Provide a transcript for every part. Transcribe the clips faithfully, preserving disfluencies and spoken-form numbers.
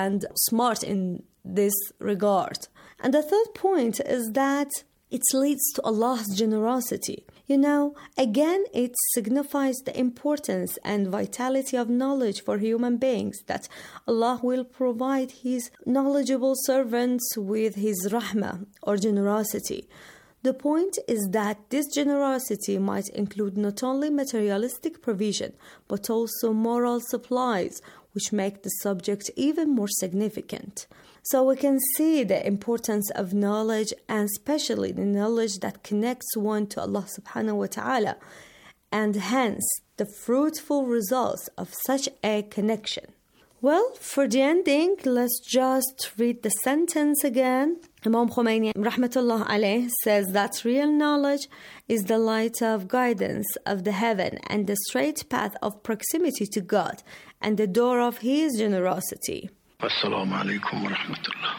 and smart in this regard. And the third point is that it leads to Allah's generosity. You know, again, it signifies the importance and vitality of knowledge for human beings, that Allah will provide His knowledgeable servants with His rahmah or generosity. The point is that this generosity might include not only materialistic provision, but also moral supplies, which make the subject even more significant. So we can see the importance of knowledge, and especially the knowledge that connects one to Allah subhanahu wa ta'ala, and hence the fruitful results of such a connection. Well, for the ending, let's just read the sentence again. Imam Khomeini rahmatullah alayh says that real knowledge is the light of guidance of the heaven and the straight path of proximity to God and the door of His generosity. Assalamu alaikum wa rahmatullah.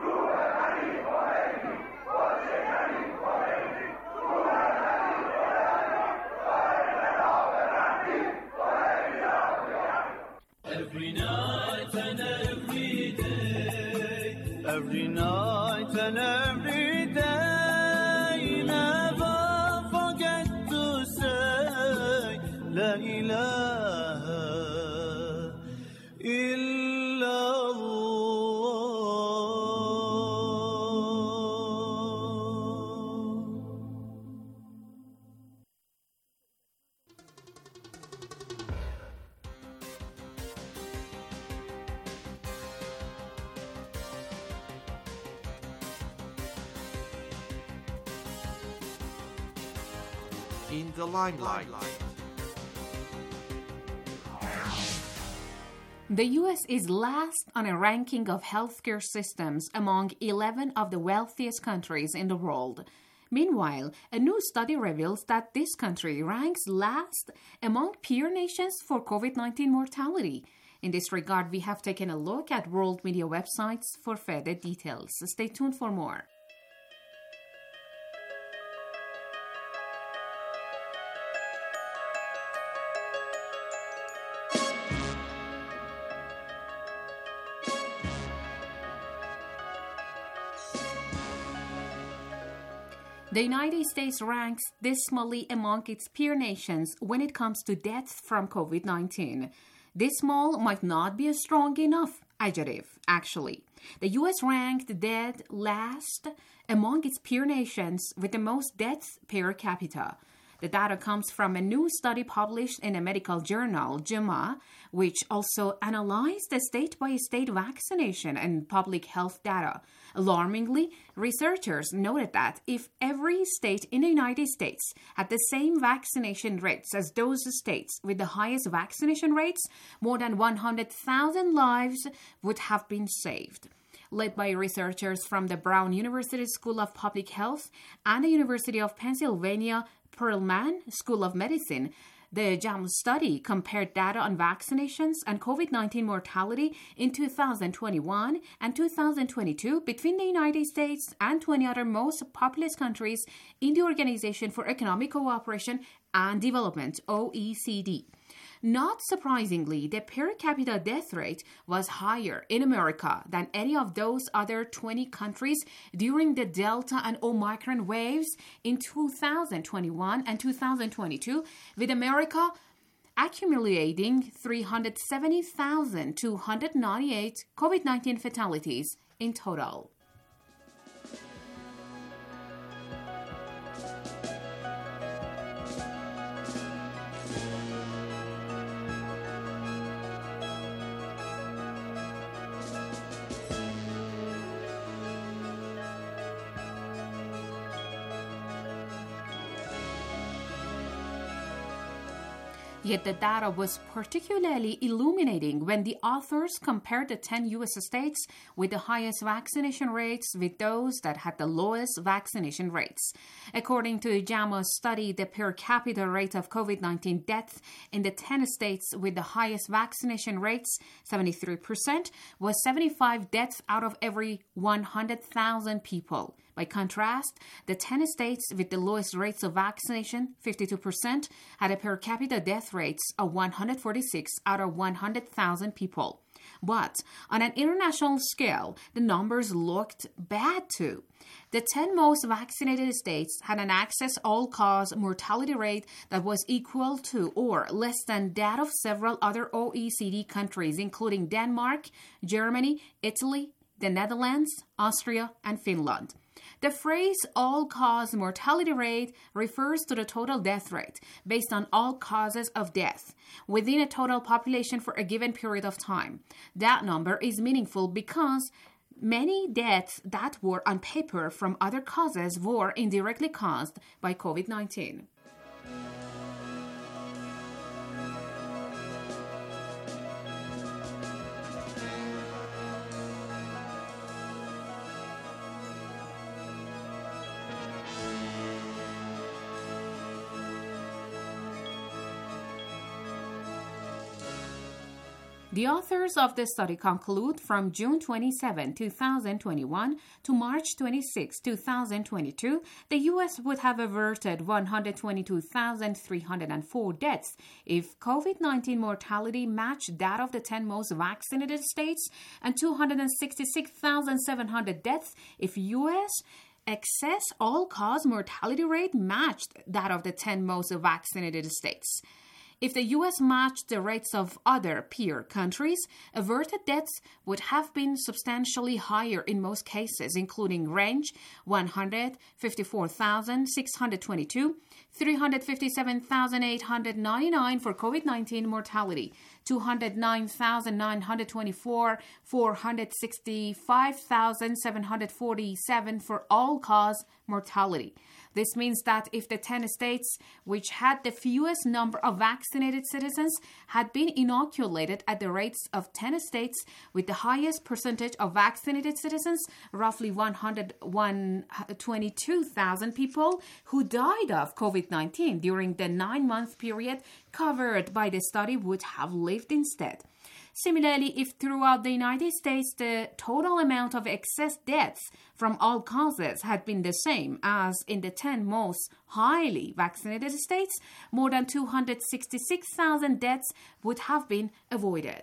Every night and every day, every night and every day, never forget to say La ilaha illallah. In the limelight. The U S is last on a ranking of healthcare systems among eleven of the wealthiest countries in the world. Meanwhile, a new study reveals that this country ranks last among peer nations for covid nineteen mortality. In this regard, we have taken a look at world media websites for further details. Stay tuned for more. The United States ranks dismally among its peer nations when it comes to deaths from covid nineteen. Dismal might not be a strong enough adjective, actually. The U S ranked dead last among its peer nations with the most deaths per capita. The data comes from a new study published in a medical journal, J A M A, which also analyzed the state-by-state vaccination and public health data. Alarmingly, researchers noted that if every state in the United States had the same vaccination rates as those states with the highest vaccination rates, more than one hundred thousand lives would have been saved. Led by researchers from the Brown University School of Public Health and the University of Pennsylvania Perelman School of Medicine, the J A M study compared data on vaccinations and covid nineteen mortality in two thousand twenty-one and two thousand twenty-two between the United States and twenty other most populous countries in the Organization for Economic Cooperation and Development, O E C D. Not surprisingly, the per capita death rate was higher in America than any of those other twenty countries during the Delta and Omicron waves in two thousand twenty-one and two thousand twenty-two, with America accumulating three hundred seventy thousand two hundred ninety-eight covid nineteen fatalities in total. Yet the data was particularly illuminating when the authors compared the ten U S states with the highest vaccination rates with those that had the lowest vaccination rates. According to the J A M A study, the per capita rate of covid nineteen deaths in the ten states with the highest vaccination rates, seventy-three percent, was seventy-five deaths out of every one hundred thousand people. By contrast, the ten states with the lowest rates of vaccination, fifty-two percent, had a per capita death rates of one hundred forty-six out of one hundred thousand people. But on an international scale, the numbers looked bad too. The ten most vaccinated states had an excess all-cause mortality rate that was equal to or less than that of several other O E C D countries, including Denmark, Germany, Italy, the Netherlands, Austria, and Finland. The phrase all-cause mortality rate refers to the total death rate based on all causes of death within a total population for a given period of time. That number is meaningful because many deaths that were on paper from other causes were indirectly caused by COVID nineteen. The authors of the study conclude from June twenty-seventh, twenty twenty-one to March twenty-sixth, twenty twenty-two, the U S would have averted one hundred twenty-two thousand three hundred four deaths if COVID nineteen mortality matched that of the ten most vaccinated states, and two hundred sixty-six thousand seven hundred deaths if U S excess all-cause mortality rate matched that of the ten most vaccinated states. If the U S matched the rates of other peer countries, averted deaths would have been substantially higher in most cases, including range one hundred fifty-four thousand six hundred twenty-two, three hundred fifty-seven thousand eight hundred ninety-nine for COVID nineteen mortality, two hundred nine thousand nine hundred twenty-four, four hundred sixty-five thousand seven hundred forty-seven for all-cause mortality. This means that if the ten states which had the fewest number of vaccinated citizens had been inoculated at the rates of ten states with the highest percentage of vaccinated citizens, roughly one hundred twenty-two thousand people who died of COVID nineteen during the nine-month period covered by the study would have lived instead. Similarly, if throughout the United States the total amount of excess deaths from all causes had been the same as in the ten most highly vaccinated states, more than two hundred sixty-six thousand deaths would have been avoided.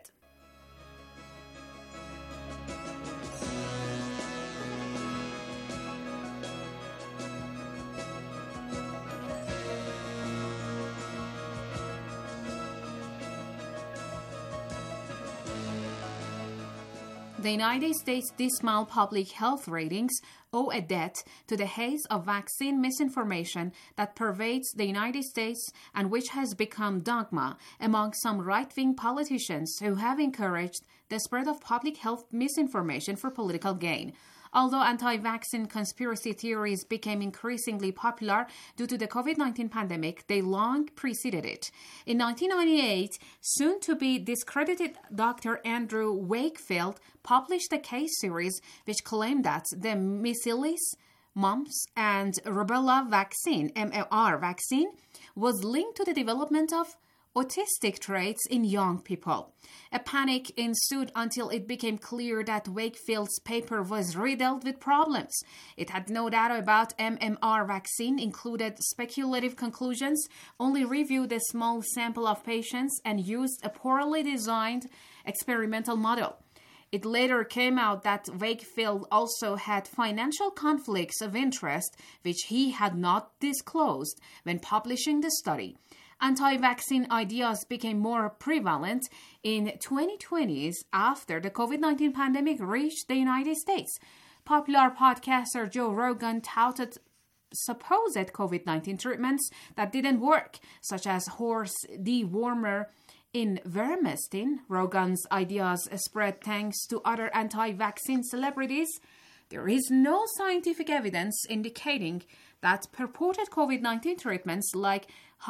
The United States' dismal public health ratings owe a debt to the haze of vaccine misinformation that pervades the United States and which has become dogma among some right-wing politicians who have encouraged the spread of public health misinformation for political gain. Although anti-vaccine conspiracy theories became increasingly popular due to the COVID nineteen pandemic, they long preceded it. In nineteen ninety-eight, soon-to-be discredited Doctor Andrew Wakefield published a case series which claimed that the measles, mumps, and rubella vaccine, M M R vaccine, was linked to the development of autistic traits in young people. A panic ensued until it became clear that Wakefield's paper was riddled with problems. It had no data about M M R vaccine, included speculative conclusions, only reviewed a small sample of patients, and used a poorly designed experimental model. It later came out that Wakefield also had financial conflicts of interest, which he had not disclosed when publishing the study. Anti-vaccine ideas became more prevalent in twenty twenties after the COVID nineteen pandemic reached the United States. Popular podcaster Joe Rogan touted supposed COVID nineteen treatments that didn't work, such as horse dewormer ivermectin. Rogan's ideas spread thanks to other anti-vaccine celebrities. There is no scientific evidence indicating that purported COVID nineteen treatments like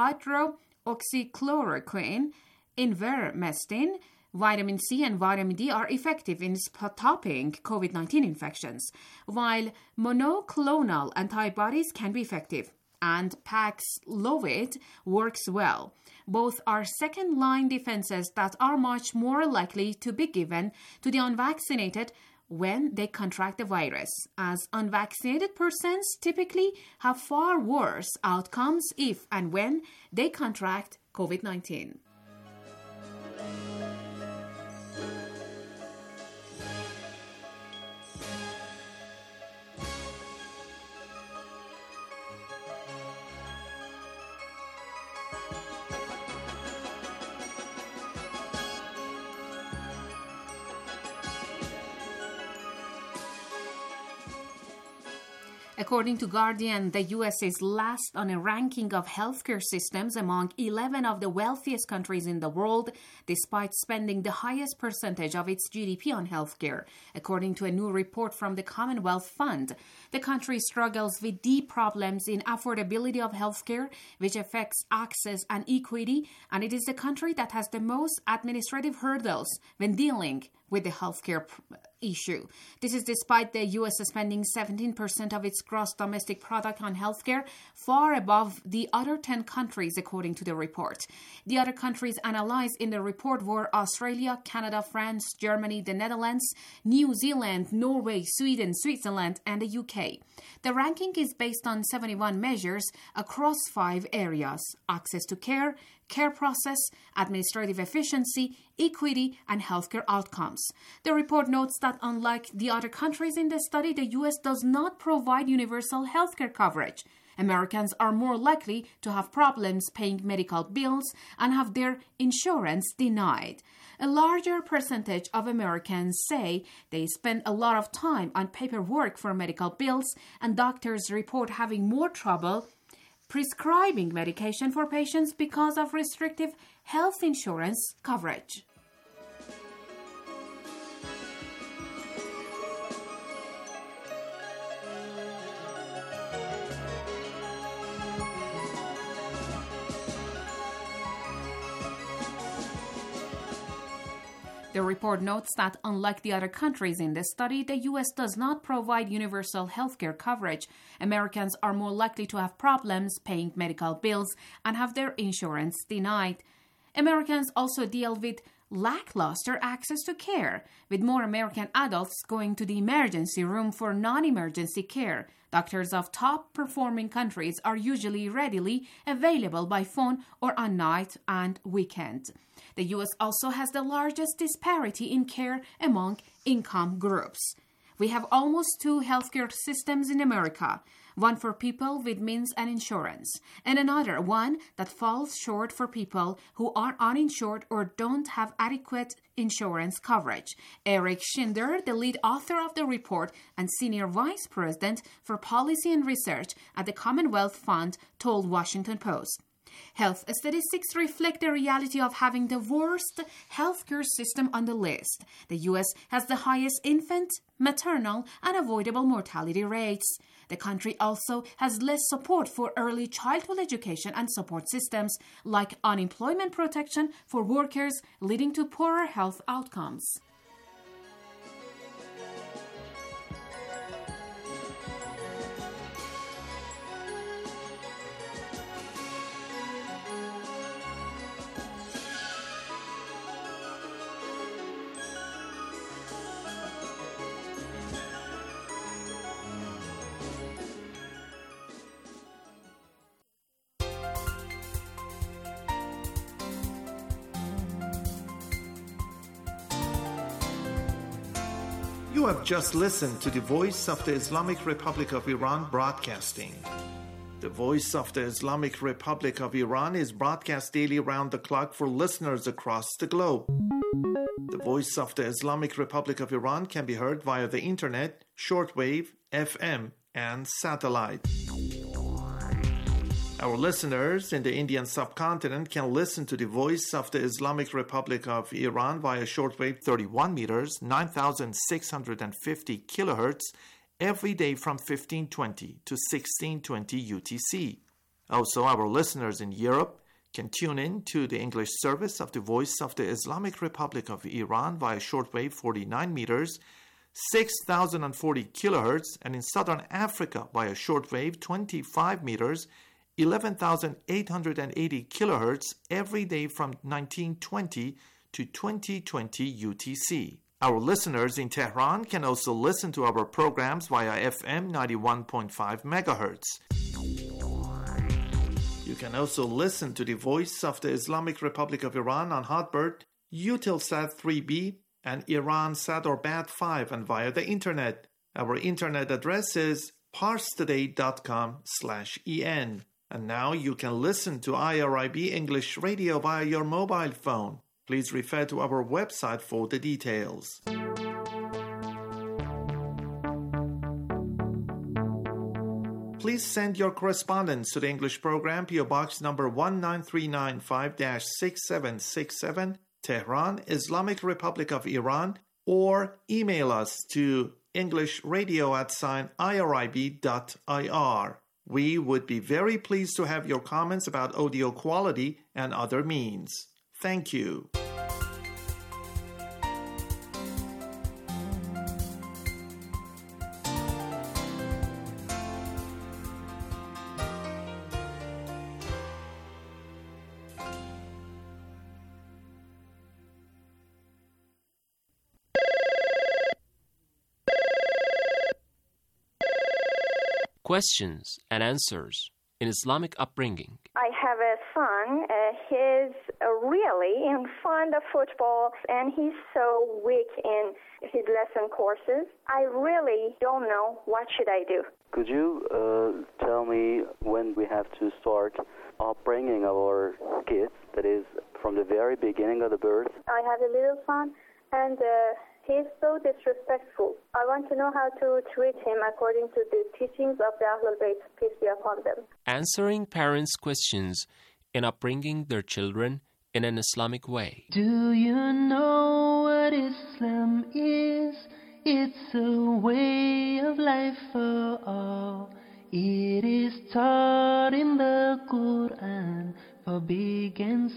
hydroxychloroquine, ivermectin, vitamin C, and vitamin D are effective in stopping COVID nineteen infections, while monoclonal antibodies can be effective, and Paxlovid works well. Both are second-line defenses that are much more likely to be given to the unvaccinated when they contract the virus, as unvaccinated persons typically have far worse outcomes if and when they contract COVID nineteen. According to Guardian, the U S is last on a ranking of healthcare systems among eleven of the wealthiest countries in the world, despite spending the highest percentage of its G D P on healthcare. According to a new report from the Commonwealth Fund, the country struggles with deep problems in affordability of healthcare, which affects access and equity, and it is the country that has the most administrative hurdles when dealing with the healthcare issue. This is despite the U S spending seventeen percent of its gross domestic product on healthcare, far above the other ten countries, according to the report. The other countries analyzed in the report were Australia, Canada, France, Germany, the Netherlands, New Zealand, Norway, Sweden, Switzerland, and the U K. The ranking is based on seventy-one measures across five areas: access to care, care process, administrative efficiency, equity, and healthcare outcomes. The report notes that unlike the other countries in the study, the U S does not provide universal healthcare coverage. Americans are more likely to have problems paying medical bills and have their insurance denied. A larger percentage of Americans say they spend a lot of time on paperwork for medical bills, and doctors report having more trouble prescribing medication for patients because of restrictive health insurance coverage. The report notes that unlike the other countries in the study, the U S does not provide universal healthcare coverage. Americans are more likely to have problems paying medical bills and have their insurance denied. Americans also deal with lackluster access to care, with more American adults going to the emergency room for non-emergency care. Doctors of top-performing countries are usually readily available by phone or on night and weekend. The U S also has the largest disparity in care among income groups. We have almost two healthcare systems in America, one for people with means and insurance, and another one that falls short for people who are uninsured or don't have adequate insurance coverage. Eric Schinder, the lead author of the report and senior vice president for policy and research at the Commonwealth Fund, told Washington Post. Health statistics reflect the reality of having the worst healthcare system on the list. The U S has the highest infant, maternal, and avoidable mortality rates. The country also has less support for early childhood education and support systems, like unemployment protection for workers, leading to poorer health outcomes. You have just listened to the Voice of the Islamic Republic of Iran broadcasting. The Voice of the Islamic Republic of Iran is broadcast daily round the clock for listeners across the globe. The Voice of the Islamic Republic of Iran can be heard via the internet, shortwave, F M, and satellite. Our listeners in the Indian subcontinent can listen to the Voice of the Islamic Republic of Iran via shortwave thirty-one meters, nine thousand six hundred fifty kilohertz, every day from fifteen twenty to sixteen twenty U T C. Also, our listeners in Europe can tune in to the English service of the Voice of the Islamic Republic of Iran via shortwave forty-nine meters, six thousand forty kilohertz, and in Southern Africa via shortwave twenty-five meters, eleven thousand eight hundred eighty kilohertz every day from nineteen twenty to twenty twenty U T C. Our listeners in Tehran can also listen to our programs via F M ninety-one point five megahertz. You can also listen to the Voice of the Islamic Republic of Iran on Hotbird, Eutelsat three B, and Iransat or Bat five, and via the internet. Our internet address is parstoday.com slash en. And now you can listen to I R I B English Radio via your mobile phone. Please refer to our website for the details. please send your correspondence to the English program, P O Box number one nine three nine five six seven six seven, Tehran, Islamic Republic of Iran, or email us to englishradio at sign irib dot ir. We would be very pleased to have your comments about audio quality and other means. Thank you. Questions and answers in Islamic upbringing. I have a son. Uh, he's uh, really in fond of football, and he's so weak in his lesson courses. I really don't know what should I do. Could you uh, tell me when we have to start upbringing our kids, that is, from the very beginning of the birth? I have a little son, and uh, he's so disrespectful. I want to know how to treat him according to the teachings of the Ahlul Bayt, peace be upon them. Answering parents' questions in upbringing their children in an Islamic way. Do you know what Islam is? It's a way of life for all. It is taught in the Quran for big and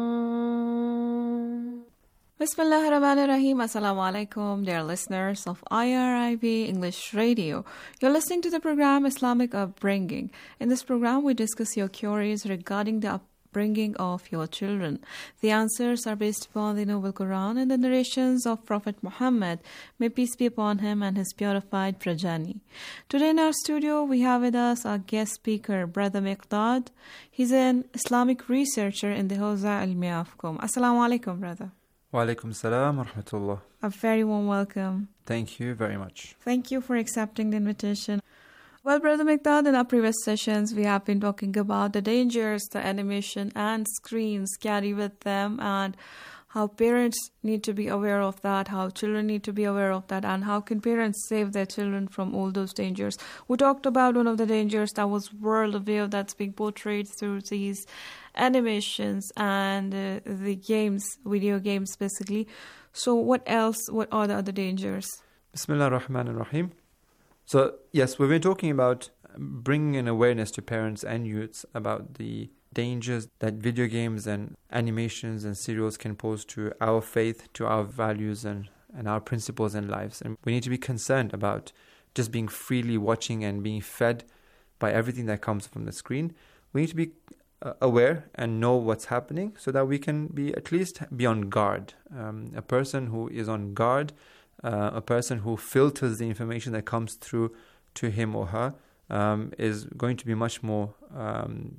small. Bismillah ar-Rahman ar-Rahim. Assalamu alaikum, dear listeners of I R I B English Radio. You're listening to the program Islamic Upbringing. In this program, we discuss your queries regarding the upbringing of your children. The answers are based upon the Noble Quran and the narrations of Prophet Muhammad, may peace be upon him and his purified progeny. Today in our studio, we have with us our guest speaker, Brother Miqdad. He's an Islamic researcher in the Hawza Ilmiya of Qom. Assalamu alaikum, brother. Wa alaikum salam wa rahmatullah. A very warm welcome. Thank you very much. Thank you for accepting the invitation. Well, Brother Miqdad, in our previous sessions, we have been talking about the dangers the animation and screens carry with them and how parents need to be aware of that, how children need to be aware of that, and how can parents save their children from all those dangers. We talked about one of the dangers that was worldview that's being portrayed through these animations and uh, the games, video games basically. So what else, what are the other dangers? Bismillah ar-Rahman ar-Rahim. So yes, we've been talking about bringing an awareness to parents and youths about the dangers that video games and animations and serials can pose to our faith, to our values and, and our principles and lives. And we need to be concerned about just being freely watching and being fed by everything that comes from the screen. We need to be uh, aware and know what's happening so that we can be at least be on guard. Um, a person who is on guard, uh, a person who filters the information that comes through to him or her um, is going to be much more um,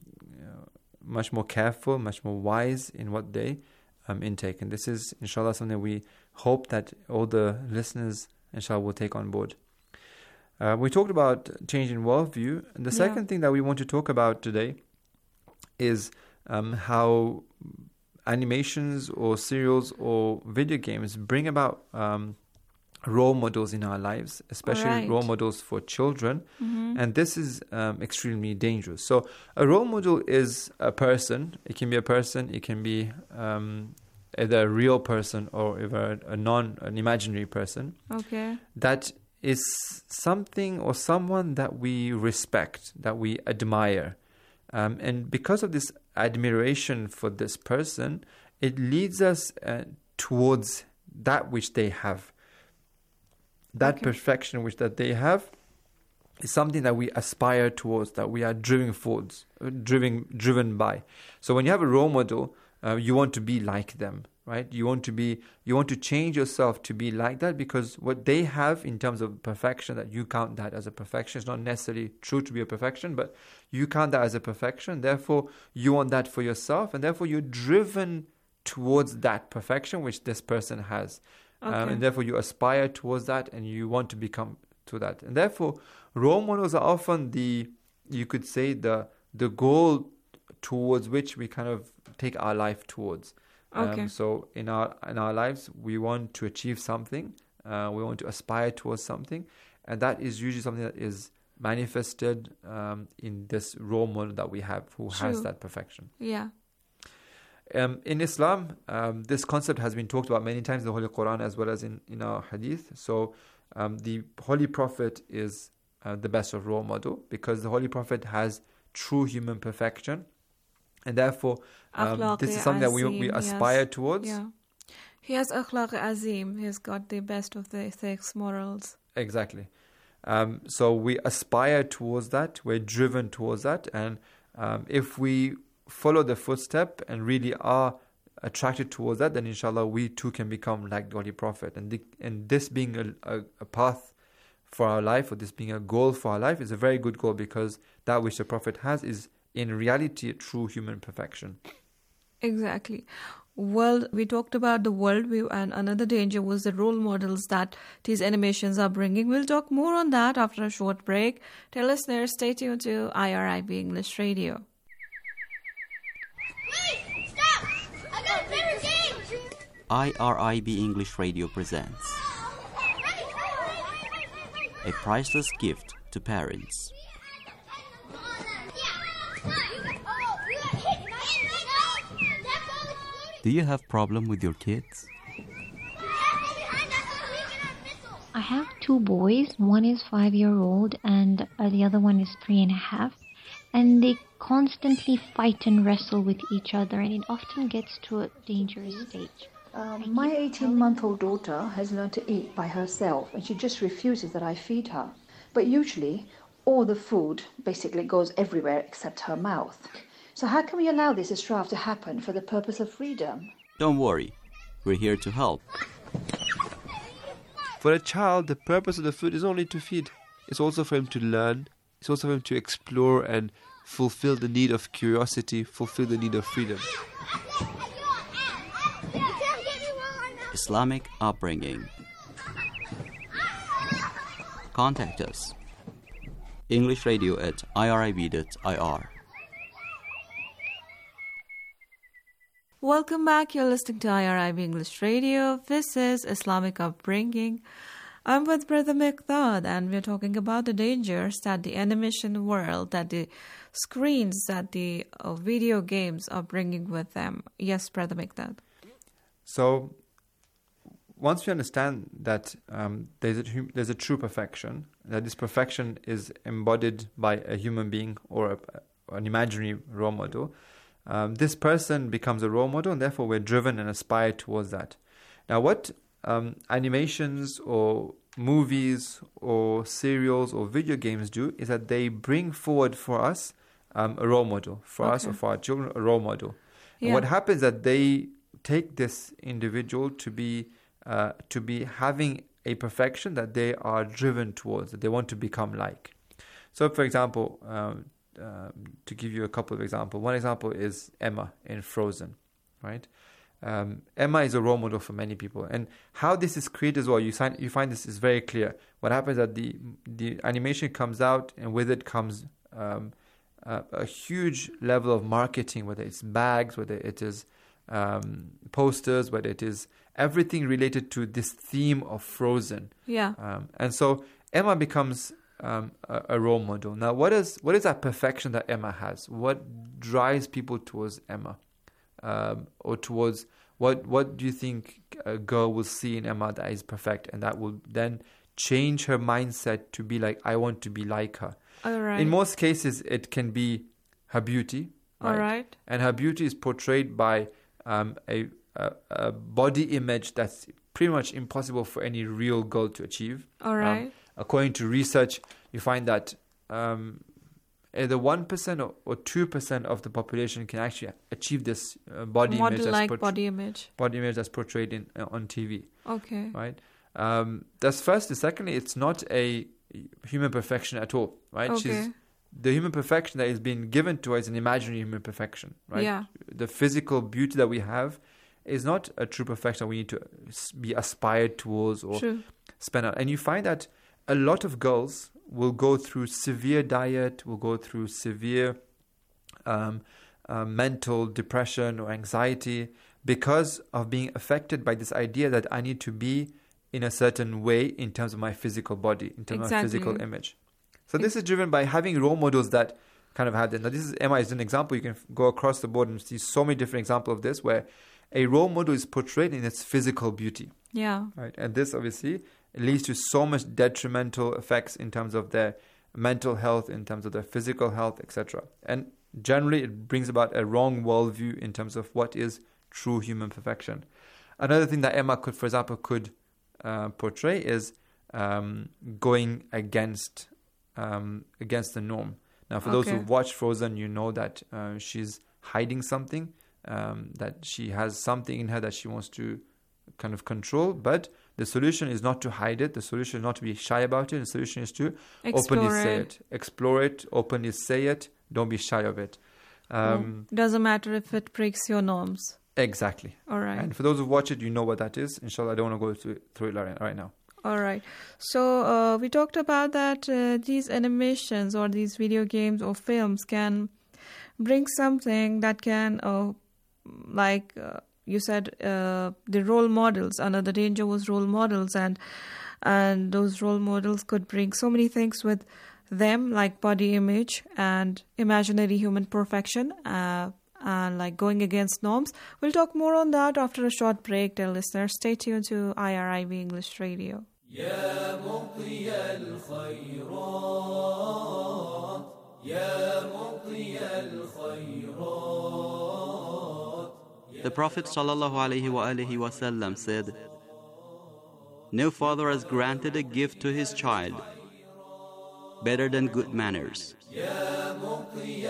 much more careful, much more wise in what they um, intake. And this is, inshallah, something we hope that all the listeners, inshallah, will take on board. Uh, we talked about changing worldview. And the yeah. second thing that we want to talk about today is um, how animations or serials or video games bring about um, role models in our lives, especially right. role models for children. Mm-hmm. And this is um, extremely dangerous. So a role model is a person. It can be a person. It can be um, either a real person or either a non, an imaginary person. Okay. That is something or someone that we respect, that we admire. Um, and because of this admiration for this person, it leads us uh, towards that which they have. That okay. perfection which that they have is something that we aspire towards, that we are driven towards, uh, driven driven by. So when you have a role model, uh, you want to be like them, right? You want to be, you want to change yourself to be like that, because what they have in terms of perfection, that you count that as a perfection. It's not necessarily true to be a perfection, but you count that as a perfection. Therefore, you want that for yourself, and therefore you're driven towards that perfection which this person has. Okay. Um, and therefore you aspire towards that and you want to become to that. And therefore role models are often the, you could say, the the goal towards which we kind of take our life towards. Okay. Um, so in our in our lives, we want to achieve something. Uh, we want to aspire towards something. And that is usually something that is manifested um, in this role model that we have who True. has that perfection. Yeah. Um, in Islam, um, this concept has been talked about many times in the Holy Quran as well as in, in our hadith. So um, the Holy Prophet is uh, the best of role model because the Holy Prophet has true human perfection. And therefore, um, this is something that we, we aspire yes. towards. Yeah. He has akhlaq azim. He has got the best of the ethics, morals. Exactly. Um, so we aspire towards that. We're driven towards that. And um, if we follow the footstep and really are attracted towards that, then inshallah we too can become like the Holy Prophet. And, the, and this being a, a, a path for our life, or this being a goal for our life, is a very good goal because that which the Prophet has is in reality a true human perfection. Exactly. Well, we talked about the worldview, and another danger was the role models that these animations are bringing. We'll talk more on that after a short break. Dear listeners, stay tuned to I R I B English Radio. Wait! Stop! I got a favorite game! I R I B English Radio presents a priceless gift to parents. Do you have problem with your kids? I have two boys. One is five year old and uh, the other one is three and a half. And they constantly fight and wrestle with each other, and it often gets to a dangerous stage. Um, my eighteen-month-old daughter has learned to eat by herself, and she just refuses that I feed her. But usually, all the food basically goes everywhere except her mouth. So how can we allow this strife to happen for the purpose of freedom? Don't worry, we're here to help. For a child, the purpose of the food is only to feed. It's also for him to learn. It's also for him to explore and fulfill the need of curiosity, fulfill the need of freedom. Islamic upbringing. Contact us. English Radio at I R I B dot I R. Welcome back. You're listening to I R I B English Radio. This is Islamic Upbringing. I'm with Brother Miqdad, and we're talking about the dangers that the animation world, that the screens, that the uh, video games are bringing with them. Yes, Brother Miqdad. So, once we understand that um, there's a there's a true perfection, that this perfection is embodied by a human being or a, an imaginary role model, um, this person becomes a role model, and therefore we're driven and aspire towards that. Now, what um, animations or movies or serials or video games do is that they bring forward for us um, a role model, for Okay. us or for our children, a role model. Yeah. And what happens is that they take this individual to be uh, to be having a perfection that they are driven towards, that they want to become like. So, for example, um, um, to give you a couple of examples, one example is Emma in Frozen, right? Um, Emma is a role model for many people, and how this is created as well, you find you find this is very clear. What happens is that the the animation comes out, and with it comes um, a, a huge level of marketing, whether it's bags, whether it is um, posters, whether it is everything related to this theme of Frozen. Yeah. Um, and so Emma becomes um, a, a role model. Now, what is what is that perfection that Emma has? What drives people towards Emma? Um, or towards what what do you think a girl will see in Emma that is perfect, and that will then change her mindset to be like, I want to be like her. All right. In most cases, it can be her beauty, right? All right. And her beauty is portrayed by um, a, a a body image that's pretty much impossible for any real girl to achieve. All right. Um, according to research, you find that um, either one percent or, or two percent of the population can actually achieve this uh, body image. Model-like that's body image. Body image that's portrayed in uh, on T V. Okay. Right? Um, that's first. And secondly, it's not a human perfection at all. Right? Okay. She's, the human perfection that is being given to her is an imaginary human perfection. Right? Yeah. The physical beauty that we have is not a true perfection that we need to be aspired towards or True. spend out. And you find that a lot of girls will go through severe diet, will go through severe um, uh, mental depression or anxiety because of being affected by this idea that I need to be in a certain way in terms of my physical body, in terms Exactly. of my physical image. So this is driven by having role models that kind of have that. Now this is, Emma is an example. You can go across the board and see so many different examples of this where a role model is portrayed in its physical beauty. Yeah. Right. And this obviously leads to so much detrimental effects in terms of their mental health, in terms of their physical health, et cetera. And generally it brings about a wrong worldview in terms of what is true human perfection. Another thing that Emma could, for example, could uh, portray is um, going against um, against the norm. Now, for those Okay. who've watched Frozen, you know that uh, she's hiding something, um, that she has something in her that she wants to kind of control. But the solution is not to hide it. The solution is not to be shy about it. The solution is to Explore openly say it. it. Explore it, openly say it. Don't be shy of it. Um, Doesn't matter if it breaks your norms. Exactly. All right. And for those who watch it, you know what that is. Inshallah, I don't want to go through, through it right right now. All right. So uh, we talked about that uh, these animations or these video games or films can bring something that can, uh, like uh, you said, uh, the role models. Another danger was role models, and and those role models could bring so many things with them, like body image and imaginary human perfection. Uh, and like going against norms. We'll talk more on that after a short break, dear listeners. Stay tuned to I R I B English Radio. يا مضي الخيرات يا مضي الخيرات. The Prophet ﷺ said, "No father has granted a gift to his child better than good manners." يا مضي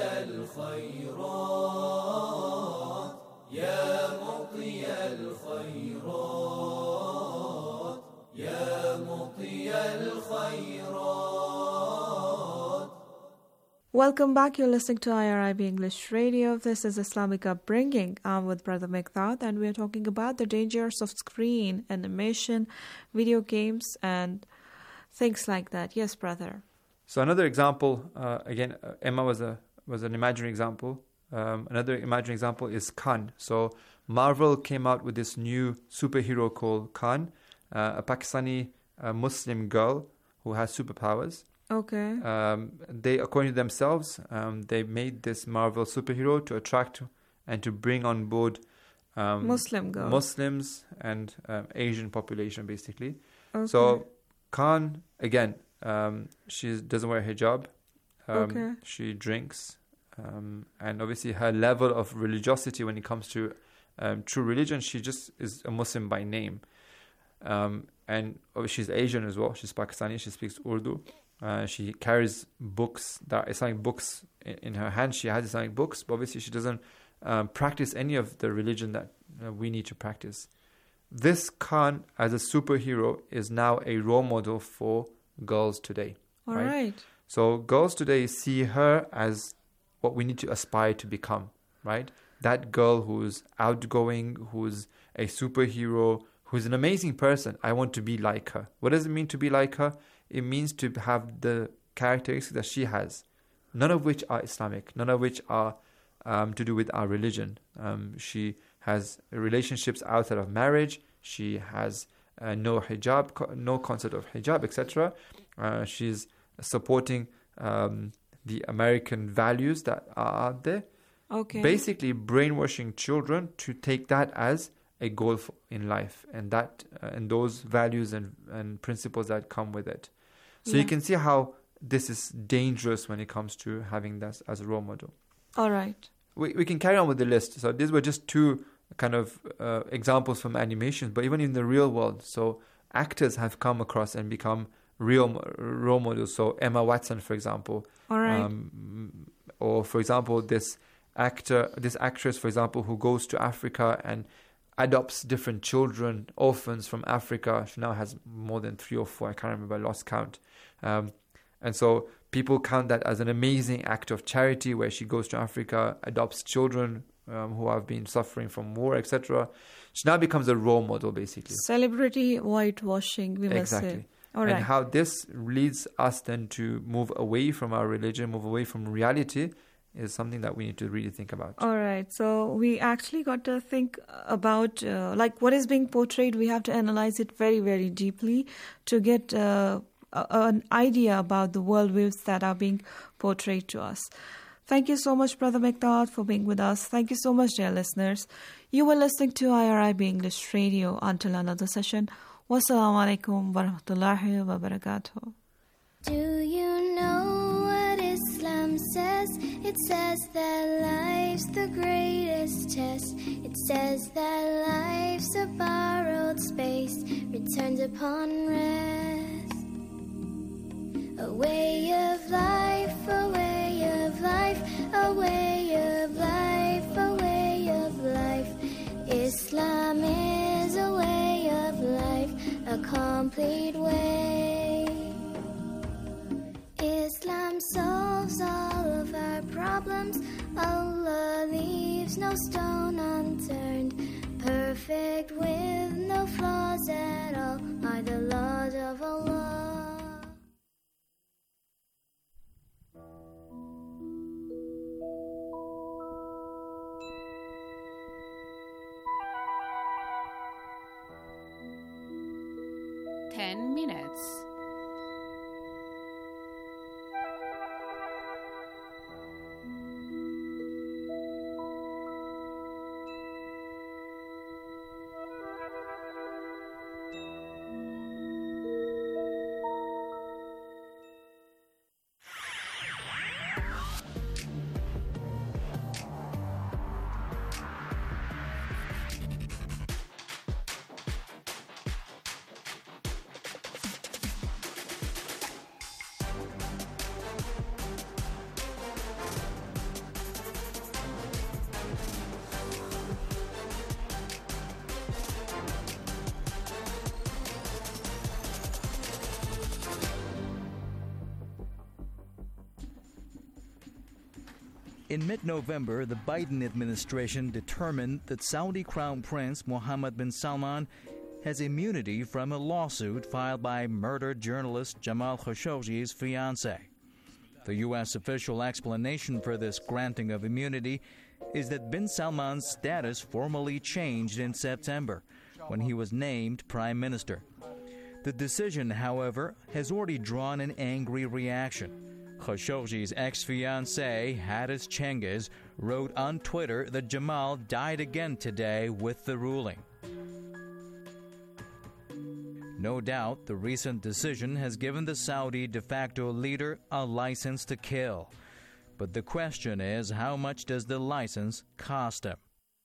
الخيرات يا مضي الخيرات يا مضي الخيرات. Welcome back. You're listening to I R I B English Radio. This is Islamic Upbringing. I'm with Brother Mikdad, and we're talking about the dangers of screen, animation, video games, and things like that. Yes, brother. So another example, uh, again, uh, Emma was a was an imaginary example. Um, another imaginary example is Khan. So Marvel came out with this new superhero called Khan, uh, a Pakistani uh, Muslim girl who has superpowers. Okay. Um, they, according to themselves, um, they made this Marvel superhero to attract and to bring on board um, Muslim girls. Muslims and um, Asian population, basically. Okay. So Khan, again, um, she doesn't wear hijab. Um, Okay. She drinks. Um, and obviously her level of religiosity when it comes to um, true religion, she just is a Muslim by name. Um, and she's Asian as well. She's Pakistani. She speaks Urdu. Uh, she carries books, that Islamic books in, in her hand. She has Islamic books, but obviously she doesn't um, practice any of the religion that uh, we need to practice. This Khan, as a superhero, is now a role model for girls today. All right. So girls today see her as what we need to aspire to become, right? That girl who's outgoing, who's a superhero, who's an amazing person. I want to be like her. What does it mean to be like her? It means to have the characteristics that she has, none of which are Islamic, none of which are um, to do with our religion. Um, she has relationships outside of marriage. She has uh, no hijab, no concept of hijab, et cetera. Uh, she's supporting um, the American values that are out there. Okay. Basically, brainwashing children to take that as a goal for, in life, and that uh, and those values and and principles that come with it. So Yeah. you can see how this is dangerous when it comes to having that as a role model. All right. We we can carry on with the list. So these were just two kind of uh, examples from animations, but even in the real world, so actors have come across and become real role models. So Emma Watson, for example, All right. um, or for example, this actor, this actress, for example, who goes to Africa and adopts different children, orphans from Africa. She now has more than three or four. I can't remember. I lost count. Um, and so people count that as an amazing act of charity, where she goes to Africa, adopts children um, who have been suffering from war, et cetera. She now becomes a role model, basically. Celebrity whitewashing, we must Exactly. say. All and right. how this leads us then to move away from our religion, move away from reality, is something that we need to really think about. All right. So we actually got to think about uh, like what is being portrayed. We have to analyze it very, very deeply to get uh, uh, an idea about the worldviews that are being portrayed to us. Thank you so much, Brother Mikdad, for being with us. Thank you so much, dear listeners. You were listening to I R I B English Radio. Until another session, wassalamu alaikum wa rahmatullahi wa barakatuh. Do you know what Islam says? It says that life's the greatest test. It says that life's a borrowed space, returned upon rest. A way of life, a way of life, a way of life, a way of life. Islam is a way of life, a complete way. Islam solves all of our problems. Allah leaves no stone unturned. Perfect with no flaws at all are the laws of Allah. Ten minutes. In mid-November, the Biden administration determined that Saudi Crown Prince Mohammed bin Salman has immunity from a lawsuit filed by murdered journalist Jamal Khashoggi's fiancée. The U S official explanation for this granting of immunity is that bin Salman's status formally changed in September when he was named prime minister. The decision, however, has already drawn an angry reaction. Khashoggi's ex-fiancée, Haris Cengiz, wrote on Twitter that Jamal died again today with the ruling. No doubt, the recent decision has given the Saudi de facto leader a license to kill. But the question is, how much does the license cost him?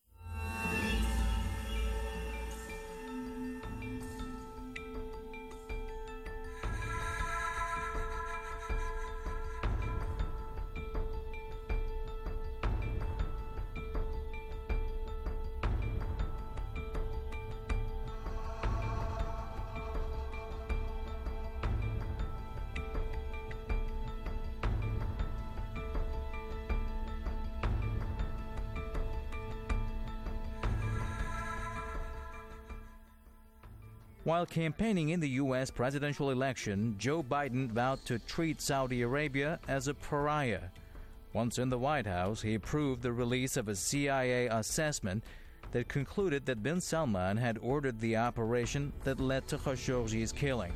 While campaigning in the U S presidential election, Joe Biden vowed to treat Saudi Arabia as a pariah. Once in the White House, he approved the release of a C I A assessment that concluded that bin Salman had ordered the operation that led to Khashoggi's killing.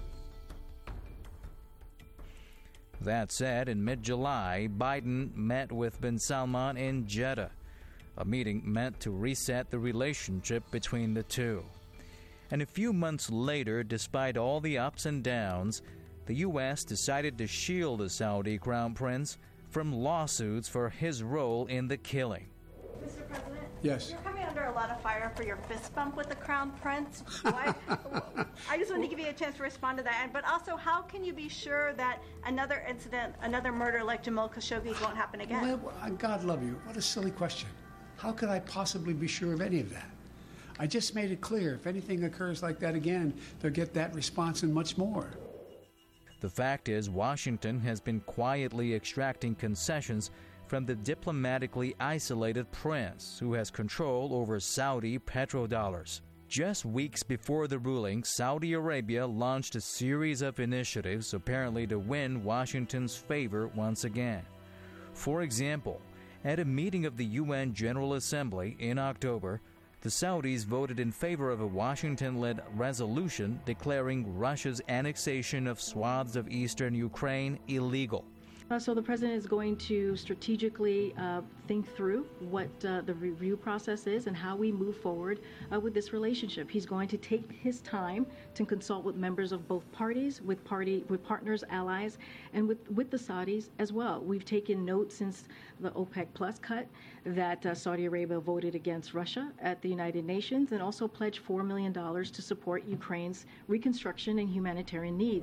That said, in mid-July, Biden met with bin Salman in Jeddah, a meeting meant to reset the relationship between the two. And a few months later, despite all the ups and downs, the U S decided to shield the Saudi Crown Prince from lawsuits for his role in the killing. Mister President? Yes. You're coming under a lot of fire for your fist bump with the Crown Prince. Why, I just want to give you a chance to respond to that. But also, how can you be sure that another incident, another murder like Jamal Khashoggi's won't happen again? Well, God love you. What a silly question. How could I possibly be sure of any of that? I just made it clear, if anything occurs like that again, they'll get that response and much more. The fact is, Washington has been quietly extracting concessions from the diplomatically isolated prince, who has control over Saudi petrodollars. Just weeks before the ruling, Saudi Arabia launched a series of initiatives apparently to win Washington's favor once again. For example, at a meeting of the U N General Assembly in October, The Saudis voted in favor of a Washington-led resolution declaring Russia's annexation of swaths of eastern Ukraine illegal. Uh, so the president is going to strategically uh, think through what uh, the review process is and how we move forward uh, with this relationship. He's going to take his time to consult with members of both parties, with party, with partners, allies, and with, with the Saudis as well. We've taken note since the OPEC Plus cut that uh, Saudi Arabia voted against Russia at the United Nations and also pledged four million dollars to support Ukraine's reconstruction and humanitarian needs.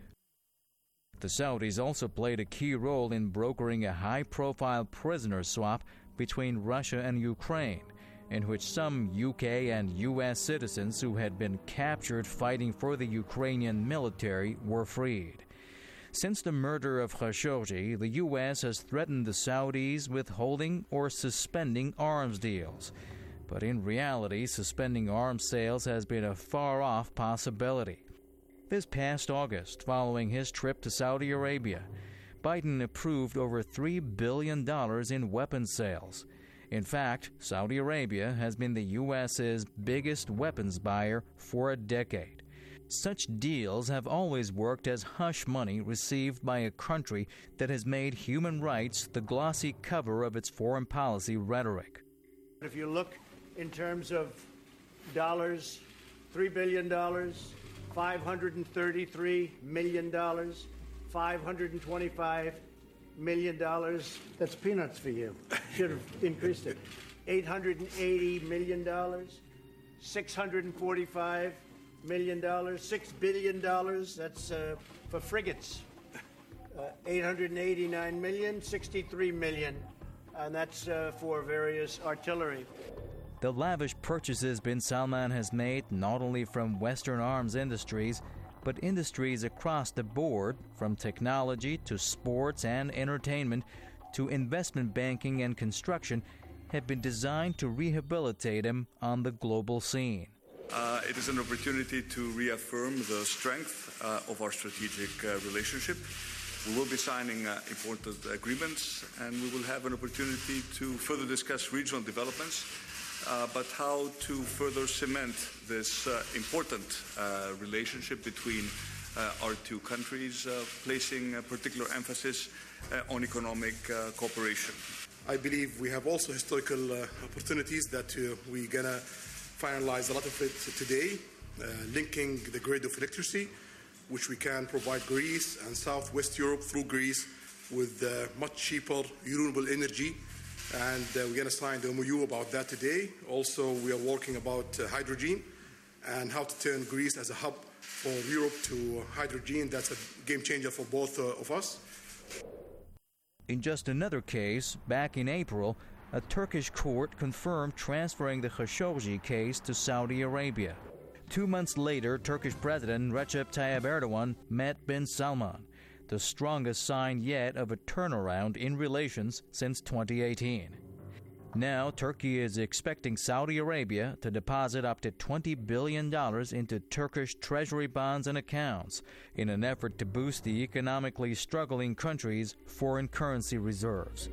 The Saudis also played a key role in brokering a high-profile prisoner swap between Russia and Ukraine, in which some U K and U S citizens who had been captured fighting for the Ukrainian military were freed. Since the murder of Khashoggi, the U S has threatened the Saudis with holding or suspending arms deals. But in reality, suspending arms sales has been a far-off possibility. This past August, following his trip to Saudi Arabia, Biden approved over three billion dollars in weapons sales. In fact, Saudi Arabia has been the U S's biggest weapons buyer for a decade. Such deals have always worked as hush money received by a country that has made human rights the glossy cover of its foreign policy rhetoric. If you look in terms of dollars, three billion dollars, five hundred thirty-three million dollars, five hundred twenty-five million dollars. That's peanuts for you. Should have increased it. eight hundred eighty million dollars, six hundred forty-five million dollars, six billion dollars. That's uh, for frigates. Uh, eight hundred eighty-nine million dollars, sixty-three million dollars, and that's uh, for various artillery. The lavish purchases bin Salman has made not only from Western arms industries, but industries across the board, from technology to sports and entertainment to investment banking and construction, have been designed to rehabilitate him on the global scene. Uh, it is an opportunity to reaffirm the strength uh, of our strategic uh, relationship. We will be signing uh, important agreements, and we will have an opportunity to further discuss regional developments. Uh, but how to further cement this uh, important uh, relationship between uh, our two countries, uh, placing a particular emphasis uh, on economic uh, cooperation. I believe we have also historical uh, opportunities that uh, we're going to finalize a lot of it today, uh, linking the grid of electricity, which we can provide Greece and Southwest Europe through Greece with uh, much cheaper renewable energy. And uh, we're going to sign the M O U about that today. Also, we are working about uh, hydrogen and how to turn Greece as a hub for Europe to hydrogen. That's a game changer for both uh, of us. In just another case, back in April, a Turkish court confirmed transferring the Khashoggi case to Saudi Arabia. Two months later, Turkish President Recep Tayyip Erdogan met bin Salman, the strongest sign yet of a turnaround in relations since twenty eighteen. Now, Turkey is expecting Saudi Arabia to deposit up to twenty billion dollars into Turkish treasury bonds and accounts in an effort to boost the economically struggling country's foreign currency reserves.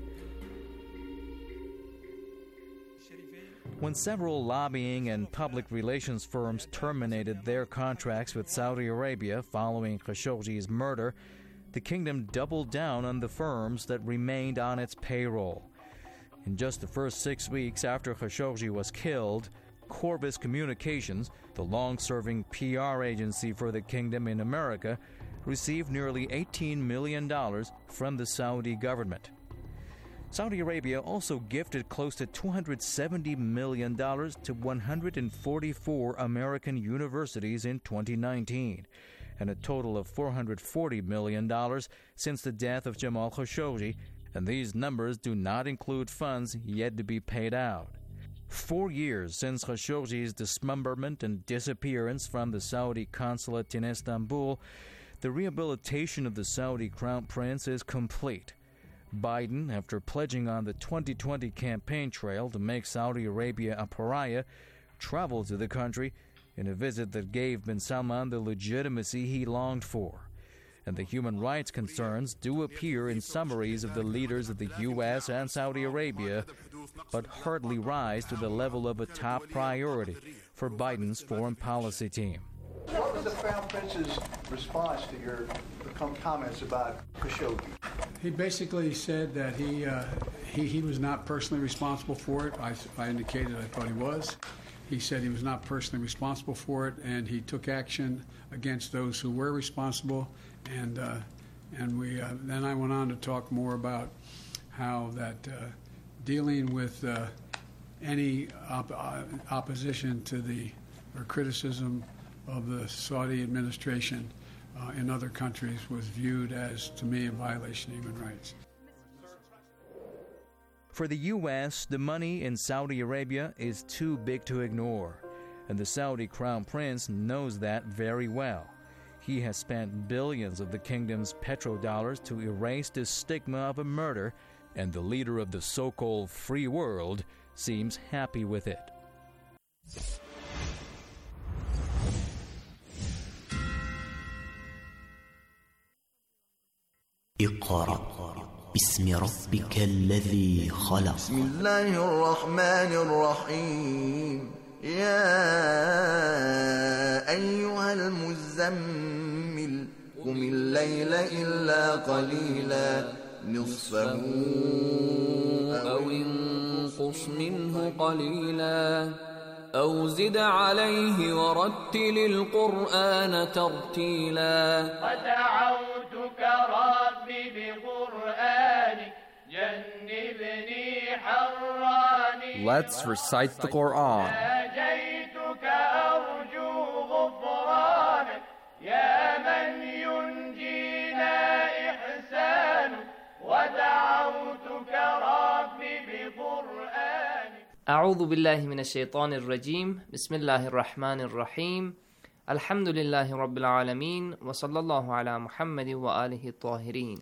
When several lobbying and public relations firms terminated their contracts with Saudi Arabia following Khashoggi's murder, the kingdom doubled down on the firms that remained on its payroll. In just the first six weeks after Khashoggi was killed, Corvus Communications, the long-serving P R agency for the kingdom in America, received nearly eighteen million dollars from the Saudi government. Saudi Arabia also gifted close to two hundred seventy million dollars to one hundred forty-four American universities in twenty nineteen, and a total of four hundred forty million dollars since the death of Jamal Khashoggi, and these numbers do not include funds yet to be paid out. Four years since Khashoggi's dismemberment and disappearance from the Saudi consulate in Istanbul, the rehabilitation of the Saudi crown prince is complete. Biden, after pledging on the twenty twenty campaign trail to make Saudi Arabia a pariah, traveled to the country in a visit that gave bin Salman the legitimacy he longed for. and the human rights concerns do appear in summaries of the leaders of the U S and Saudi Arabia, but hardly rise to the level of a top priority for Biden's foreign policy team. What was the Crown Prince's response to your comments about Khashoggi? He basically said that he, uh, he he was not personally responsible for it. I, I indicated I thought he was. He said he was not personally responsible for it, and he took action against those who were responsible. And uh, and we uh, then I went on to talk more about how that uh, dealing with uh, any op- uh, opposition to the or criticism of the Saudi administration uh, in other countries was viewed as, to me, a violation of human rights. For the U S, the money in Saudi Arabia is too big to ignore, and the Saudi Crown Prince knows that very well. He has spent billions of the kingdom's petrodollars to erase the stigma of a murder, and the leader of the so-called free world seems happy with it. اقرأ باسم ربك الذي خلق. بسم الله الرحمن الرحيم. يا أيها المزمل قم الليل إلا قليلا نصفه أو انقص منه قليلا أو زد عليه ورتل القرآن ترتيلا. ودعوتك ربي بقرآنك جنبني حراني. Let's recite the Quran. ناجيتك أرجو غفرانك يا من ينجينا إحسانك. ودعوتك ربي بقرآنك. أعوذ بالله من الشيطان الرجيم. بسم الله الرحمن الرحيم. الحمد لله رب العالمين وصلى الله على محمد وآله الطاهرين.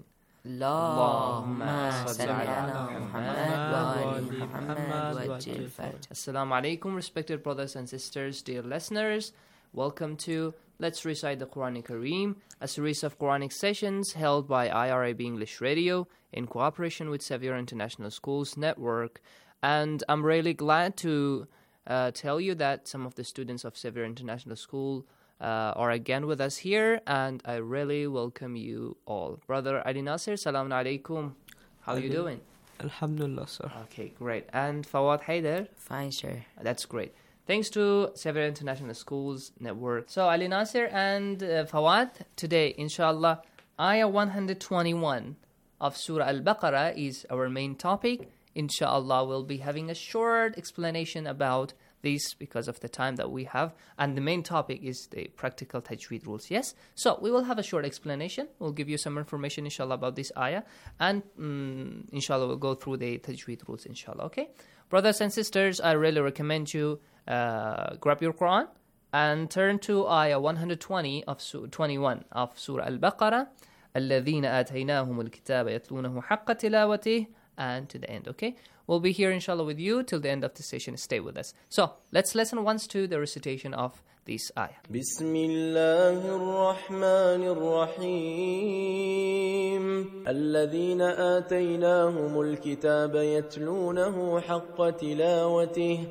اللهم صل على محمد وآل محمد وجل فرج. Assalamu alaikum, respected brothers and sisters, dear listeners. Welcome to Let's Recite the Quran Kareem, a series of Quranic sessions held by I R I B English Radio in cooperation with Xavier International Schools Network. And I'm really glad to uh, tell you that some of the students of Xavier International School uh, are again with us here, and I really welcome you all. Brother Ali Nasir, salaam alaikum. How are you doing? Alhamdulillah, sir. Okay, great. And Fawad Haider? Fine, sir. That's great. Thanks to Xavier International Schools Network. So, Ali Nasir and uh, Fawad, today, inshallah, Ayah one hundred twenty-one of Surah Al-Baqarah is our main topic. Inshallah, we'll be having a short explanation about this because of the time that we have. And the main topic is the practical tajweed rules, yes? So, we will have a short explanation. We'll give you some information, inshallah, about this ayah. And, um, inshallah, we'll go through the tajweed rules, inshallah, okay? Brothers and sisters, I really recommend you uh, grab your Quran and turn to ayah one hundred twenty of su- twenty-one of Surah Al-Baqarah. الَّذِينَ آتَيْنَاهُمُ الْكِتَابَ يَتْلُونَهُ حَقَّ تِلَاوَتِهِ, and to the end, okay? We'll be here, inshallah, with you till the end of the session. Stay with us. So, let's listen once to the recitation of this ayah. بسم الله الرحمن الرحيم. الذين آتيناهم الكتاب يتلونه حق تلاوته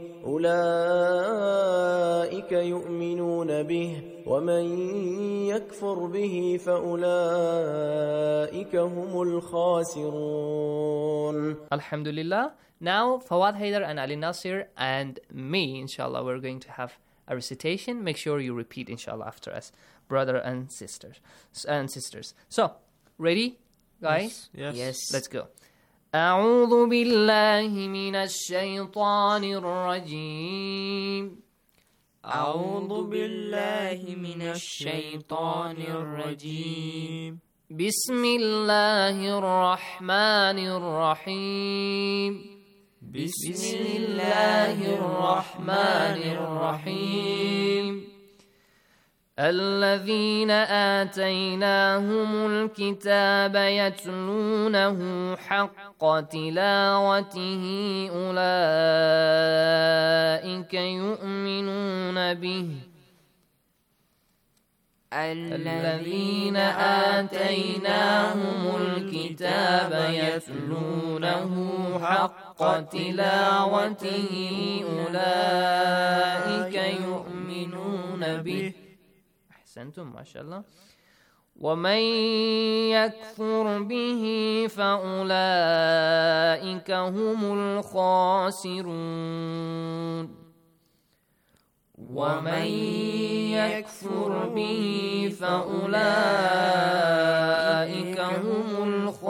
أولئك يؤمنون به ومن يكفر به فأولئك هم الخاسرون. Alhamdulillah. Now, Fawad Haider and Ali Nasir and me, inshallah, we're going to have a recitation. Make sure you repeat, inshallah, after us, brother and sisters. And sisters. So, ready, guys? Yes. Yes. Let's go. أعوذ بالله من الشيطان الرجيم. أعوذ بالله من الشيطان الرجيم. بسم الله الرحمن الرحيم. بسم الله الرحمن الرحيم. الذين آتيناهم الكتاب يتلونه حق تلاوته أولئك يؤمنون به الذين آتيناهم الكتاب يتلونه حق تلاوته أولئك يؤمنون به. أحسنتم ما شاء الله. ومن يكفر به فأولئك هم الخاسرون. ومن يكفر به فأولئك هم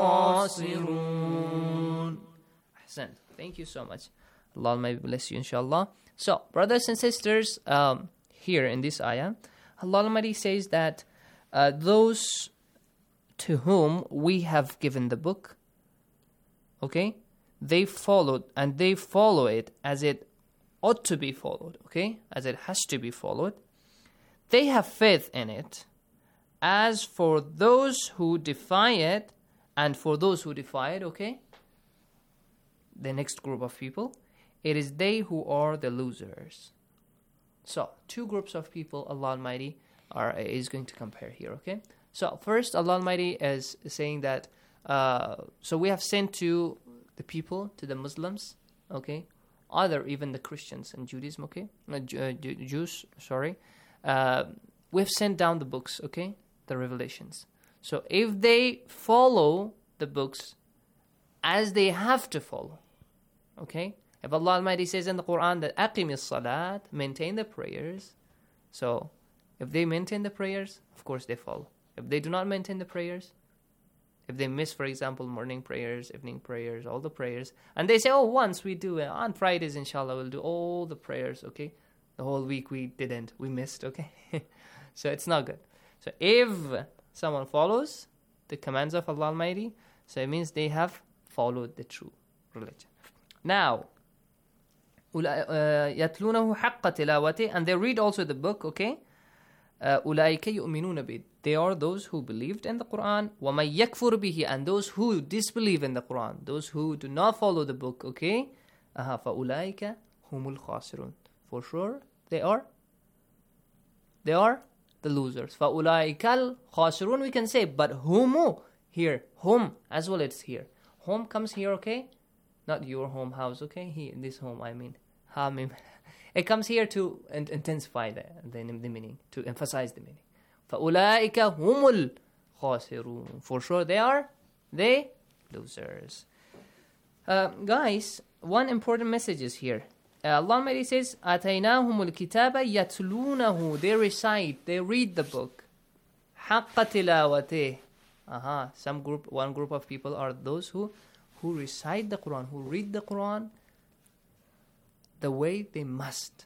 الخاسرون. Ahsan. Thank you so much. Allah may bless you, inshallah. So, brothers and sisters, um, here in this ayah, Allah Almighty says that uh, those to whom we have given the book, okay, they followed and they follow it as it ought to be followed, okay, as it has to be followed. They have faith in it. As for those who defy it, and for those who defy it, okay, the next group of people, it is they who are the losers. So, two groups of people Allah Almighty are, is going to compare here, okay? So, first, Allah Almighty is saying that, uh, so we have sent to the people, to the Muslims, okay, other even the Christians and Judaism, okay, uh, Jews, sorry, uh, we've sent down the books, okay, the revelations. So, if they follow the books as they have to follow, okay, if Allah Almighty says in the Quran that أقم الصلاة, maintain the prayers, so if they maintain the prayers, of course they follow. If they do not maintain the prayers, if they miss, for example, morning prayers, evening prayers, all the prayers, and they say, oh, once we do it, on Fridays, inshallah, we'll do all the prayers, okay? The whole week we didn't, we missed, okay? So it's not good. So if someone follows the commands of Allah Almighty, so it means they have followed the true religion. Now, يَتْلُونَهُ حَقَّ تِلَاوَتِهِ, and they read also the book, okay? أُولَٰئِكَ يُؤْمِنُونَ بِهِ, they are those who believed in the Quran. وَمَنْ يَكْفُرْ بِهِ, and those who disbelieve in the Quran, those who do not follow the book, okay? uh, فَأُولَٰئِكَ هُمُ الْخَاسِرُونَ, for sure, they are, they are the losers. فَأُولَٰئِكَ الْخَاسِرُونَ, we can say, but humu, here, hum, as well it's here. Home comes here, okay? Not your home house, okay? Here, this home, I mean. Hamim. It comes here to intensify the, the, the meaning, to emphasize the meaning. فَأُولَٰئِكَ هُمُ الْخَاسِرُونَ, for sure they are, they losers. Uh, guys, one important message is here. Uh, Allah Almighty says, آتَيْنَاهُمُ الْكِتَابَ يَتْلُونَهُ, they recite, they read the book. حَقَّ تِلَاوَتِهِ. Aha, some group, one group of people are those who, who recite the Quran, who read the Quran the way they must.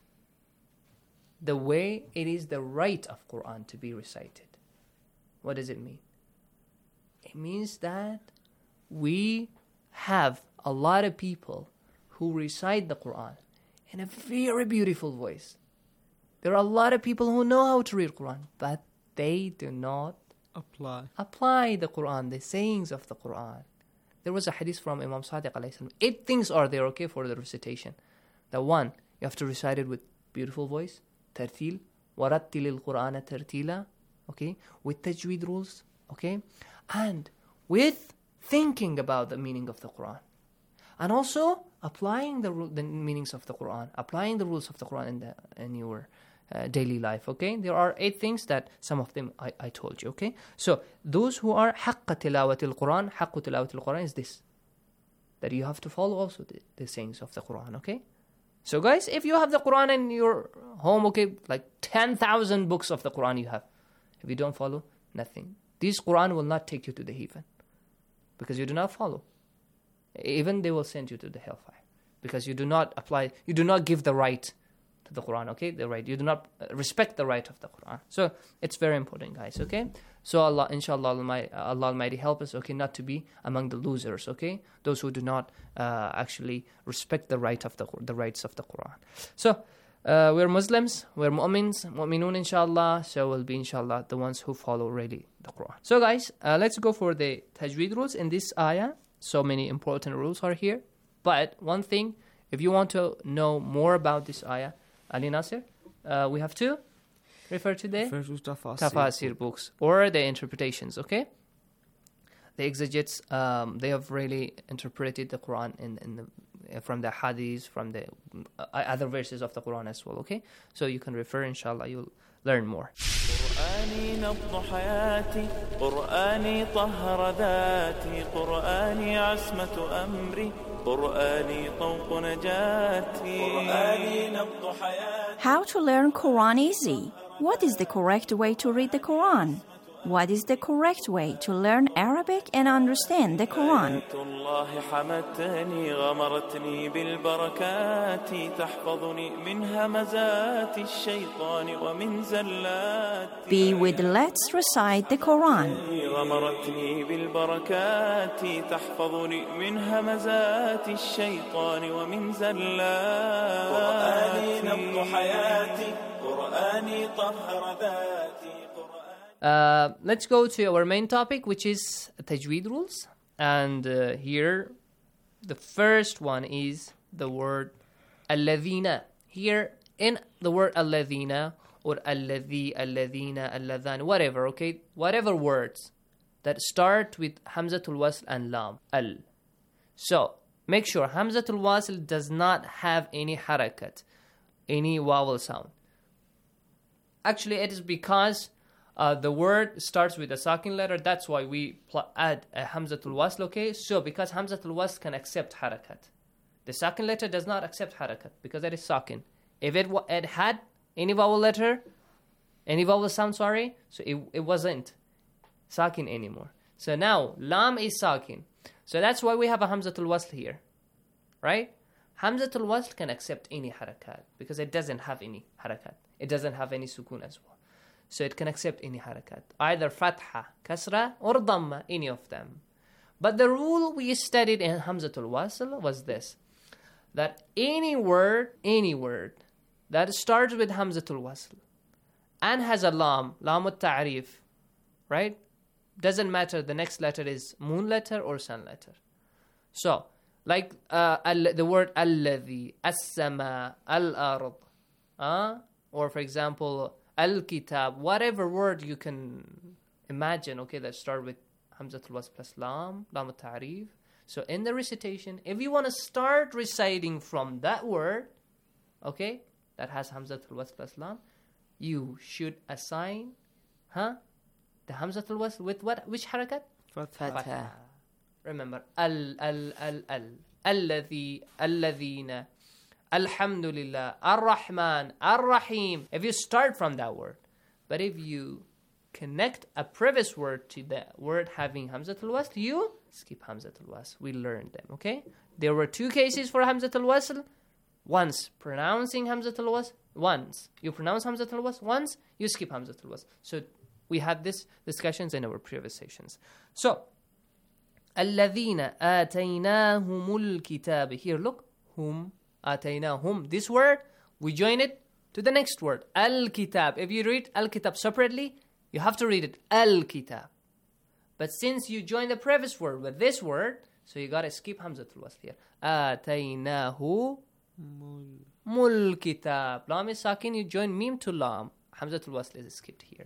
The way it is the right of Quran to be recited. What does it mean? It means that we have a lot of people who recite the Quran in a very beautiful voice. There are a lot of people who know how to read Quran, but they do not apply apply the Quran, the sayings of the Quran. There was a hadith from Imam Sadiq alayhi salam. Eight things are there, okay, for the recitation. The one, you have to recite it with beautiful voice, tartil, warattil al-Qur'ana tartila, okay, with tajweed rules, okay, and with thinking about the meaning of the Quran, and also applying the the meanings of the Quran, applying the rules of the Quran in the in your uh, daily life, okay. There are eight things that some of them I, I told you, okay. So those who are حق تلاوة القرآن, حق تلاوة القرآن is this, that you have to follow also the, the sayings of the Quran, okay. So guys, if you have the Quran in your home, okay, like ten thousand books of the Quran you have, if you don't follow, nothing. This Quran will not take you to the heaven, because you do not follow. Even they will send you to the hellfire, because you do not apply, you do not give the right to the Quran, okay, the right, you do not respect the right of the Quran. So it's very important, guys, okay. So Allah, inshallah, Allah, Allah Almighty help us, okay, not to be among the losers, okay, those who do not uh, actually respect the right of the the rights of the Quran. So uh, we're Muslims, we're mu'mins, mu'minun, inshallah. So we'll be, inshallah, the ones who follow really the Quran. So guys, uh, let's go for the tajweed rules in this ayah. So many important rules are here. But one thing, if you want to know more about this ayah, Ali Nasir, uh, we have to refer to the Refer to tafasir. tafasir books or the interpretations, okay? The exegetes, um, they have really interpreted the Quran in, in the, uh, from the hadiths, from the uh, other verses of the Quran as well, okay? So you can refer, inshallah, you'll learn more. قرآني نبض حياتي قرآني طهر ذاتي قرآني عصمة أمري قرآني طوق نجاتي قرآني نبض حياتي. How to learn Quran easy? What is the correct way to read the Quran? What is the correct way to learn Arabic and understand the Quran? الله حمتني غمرتني بالبركات تحفظني من همزات الشيطان ومن زلات. Be with Let's Recite the Quran. غمرتني بالبركات تحفظني من همزات الشيطان ومن زلات. قرآني نبض حياتي قرآني طهر ذاتي. Uh, let's go to our main topic, which is tajweed rules. And uh, here, the first one is the word alladhina. Here, in the word alladhina or alladhi, alladhina, alladhan, whatever, okay? Whatever words that start with hamzatul wasl and lam, al. So, make sure hamzatul wasl does not have any harakat, any vowel sound. Actually, it is because Uh, the word starts with a sakin letter. That's why we pl- add a hamzatul wasl, okay? So, because hamzatul wasl can accept harakat. The sakin letter does not accept harakat because that is sakin. If it, w- it had any vowel letter, any vowel sound, sorry, so it, it wasn't sakin anymore. So now, lam is sakin. So that's why we have a hamzatul wasl here, right? Hamzatul wasl can accept any harakat because it doesn't have any harakat. It doesn't have any sukun as well. So it can accept any harakat, either fatha, kasra, or dhamma, any of them. But the rule we studied in Hamzatul Wasl was this, that any word, any word that starts with Hamzatul Wasl and has a lam, lam al-ta'rif, right? Doesn't matter, the next letter is moon letter or sun letter. So, like uh, al- the word alladhi, as-sama, al-ard, uh, or for example, al-kitab, whatever word you can imagine, okay, that start with hamzatul wasl plus lam, lam al-ta'rif. So in the recitation, if you want to start reciting from that word, okay, that has hamzatul wasl plus lam, you should assign, huh, the hamzatul wasl with what? Which harakat? Fatha. Remember, al, al, al, al, alladhi, alladhina, Alhamdulillah, Ar-Rahman, Ar-Rahim. If you start from that word, but if you connect a previous word to the word having Hamzatul Wasl, you skip Hamzatul Wasl. We learned them, okay? There were two cases for Hamzatul Wasl. Once pronouncing Hamzatul Wasl, once you pronounce Hamzatul Wasl, once you skip Hamzatul Wasl. So we had this discussions in our previous sessions. So, الَّذِينَ آتَيْنَاهُمُ الْكِتَابِ. Here, look, whom Ataynahum. This word, we join it to the next word, al-kitab. If you read al-kitab separately, you have to read it, al-kitab. But since you join the previous word with this word, so you gotta skip hamzatul wasl here. Ataynahu mul kitab. Lam is sakin, you join mim to lam. Hamzatul wasl is skipped here.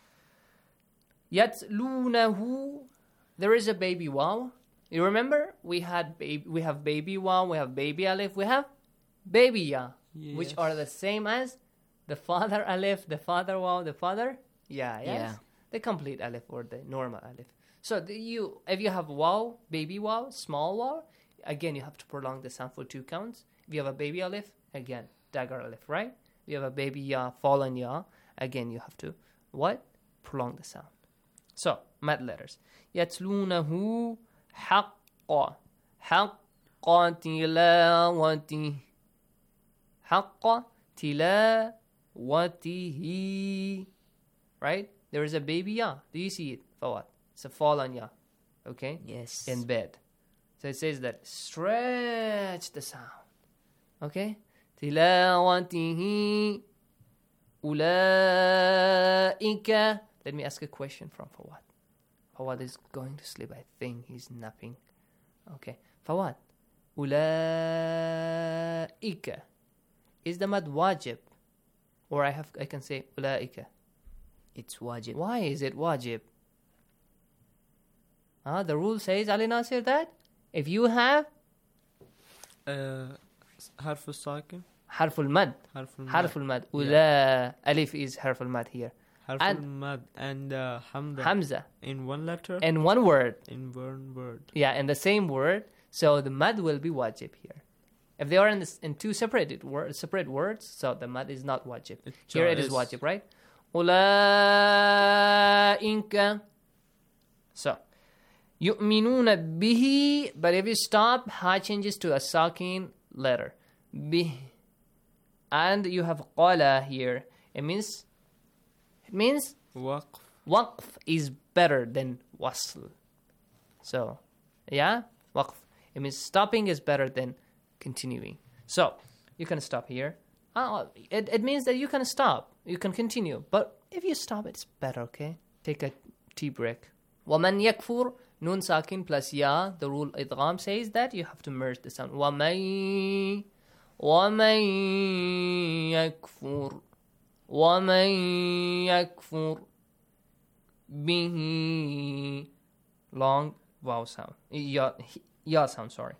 Yatlunahu. There is a baby waw. You remember? We had baby, we have baby waw, we have baby alif, we have baby ya, yes. Which are the same as the father alif, the father waw, the father ya, yes? Yeah. The complete alif or the normal alif. So the, you, if you have waw, baby waw, small waw, again you have to prolong the sound for two counts. If you have a baby alif, again dagger alif, right? If you have a baby ya, fallen ya, again you have to what? Prolong the sound. So mad letters. Yatlunahu haqqa, haqqa tilawati. Haqqa tilawatihi. Right? There is a baby ya. Do you see it? Fawad. It's a fallen ya. Okay? Yes. In bed. So it says that stretch the sound. Okay? Tilawatihi ulaika. Let me ask a question from Fawad. Fawad is going to sleep. I think he's napping. Okay. Fawad. Ulaika. Is the mad wajib Or I have I can say أولئك. It's wajib. Why is it wajib? Ah, the rule says, Ali Nasir, that if you have uh, harf al-sakin, harf al-mad, harf al-mad, ula alif is harf al-mad here. Harf al-mad and uh, hamza. Hamza in one letter. In one word. In one word. Yeah, in the same word. So the mad will be wajib here. If they are in this, in two separated words, separate words, so the mad is not wajib. It here it is wajib, right? Ulainka. So. يؤمنون به, but if you stop, ha changes to a sakin letter. Bih. And you have qala here. It means, it means waqf. Waqf is better than wasl. So, yeah, waqf. It means stopping is better than continuing. So, you can stop here. Uh, it, it means that you can stop. You can continue. But if you stop, it's better, okay? Take a tea break. وَمَنْ يَكْفُرْ Nun sakin plus ya, the rule idgham says that you have to merge the sound. وَمَنْ وَمَنْ يَكْفُرْ وَمَنْ يَكْفُرْ بِهِ long vowel sound. Ya, ya sound, sorry.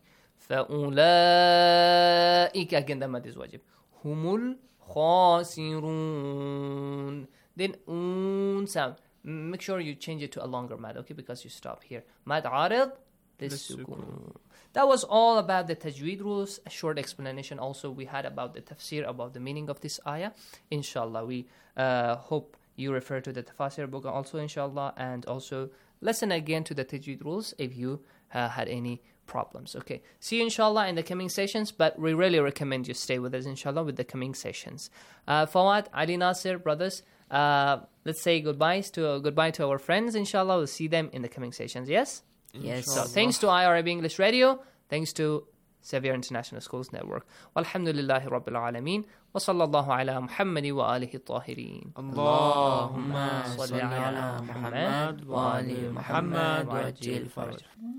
فَأُولَئِكَ again the mad is wajib. هُمُ الْخَاسِرُونَ Then un sound. Make sure you change it to a longer mad, okay? Because you stop here. Mad arid, this sukun. That was all about the tajweed rules. A short explanation also we had about the tafsir, about the meaning of this ayah. Inshallah, we uh, hope you refer to the tafsir book also, inshallah, and also listen again to the tajweed rules if you uh, had any problems. Okay, see you inshallah in the coming sessions, but we really recommend you stay with us inshallah with the coming sessions. Uh, Fawad, Ali Nasir, brothers, uh, let's say goodbyes to uh, goodbye to our friends inshallah. We'll see them in the coming sessions. Yes? Yes. So thanks to I R I B English Radio, thanks to Xavier International Schools Network. Walhamdulillahi Rabbil Alameen. Wa sallallahu ala Muhammadi wa alihi tahirin. Allahumma salli ala Muhammad wa ali Muhammad wa ajil faraj.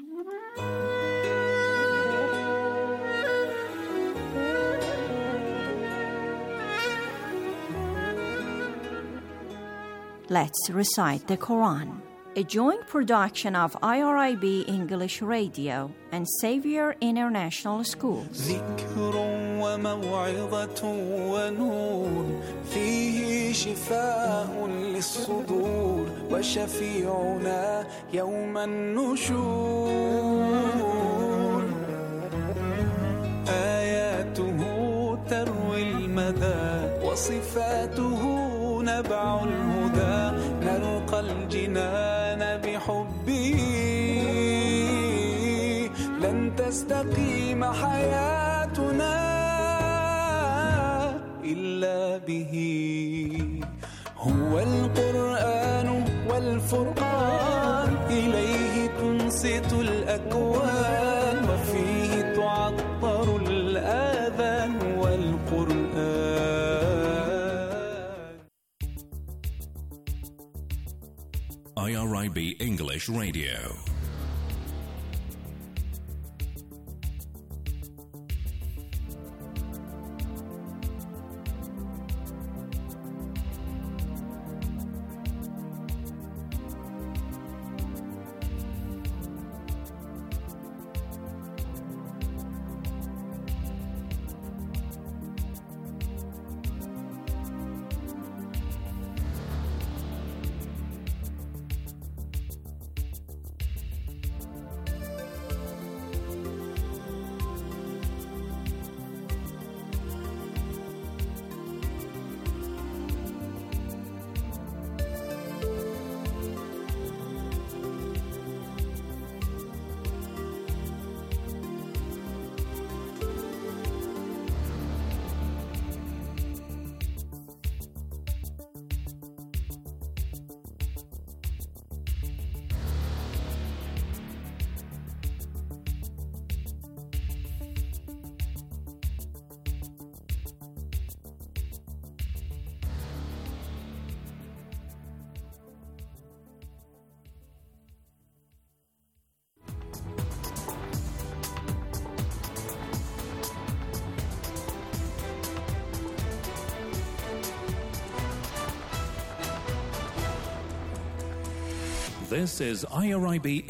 Let's recite the Quran. A joint production of I R I B English Radio and Xavier International Schools. ذكر وموعظة ونور فيه شفاء للصدور وشفيعنا يوم النشور آياته تروي المدى وصفاته نبع الهدى نلقى الجنان بحبه لن تستقيم حياتنا إلا به هو القرآن والفرقان إليه تنصت الأكوان وفيه تعطر الآذان والقرآن. I R I B English Radio. This is I R I B